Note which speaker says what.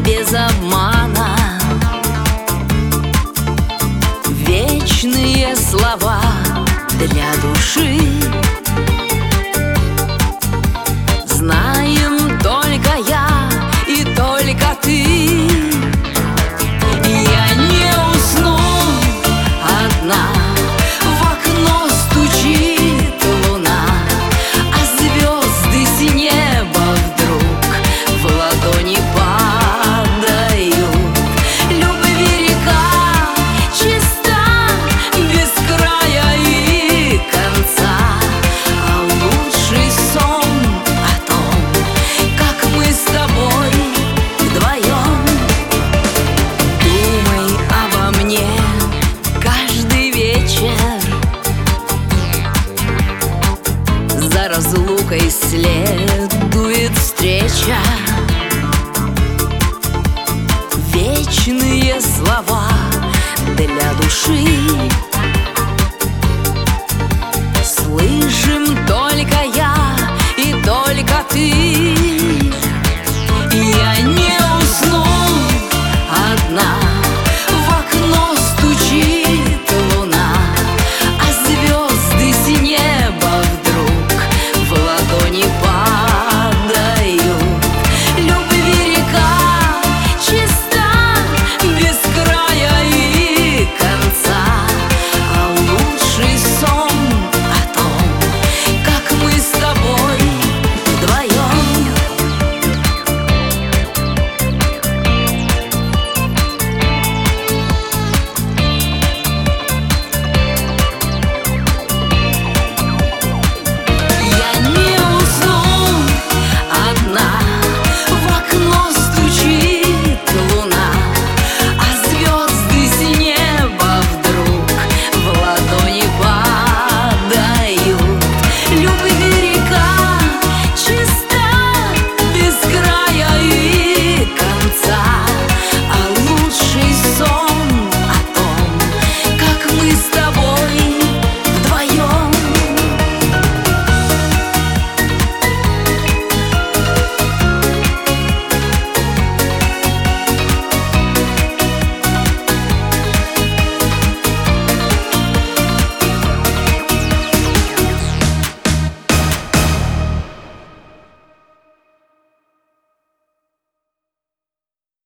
Speaker 1: без обмана. Вечные слова для души. Знаем только я и только ты. Я не усну одна, в окно стучит луна, а звезды с неба вдруг в ладони падают. Любви река чиста, без края и конца, а лучший сон о том, как мы с тобой вдвоем. Думай обо мне каждый вечер, за разлукой следует встреча. Вечные слова для души. Слышим то,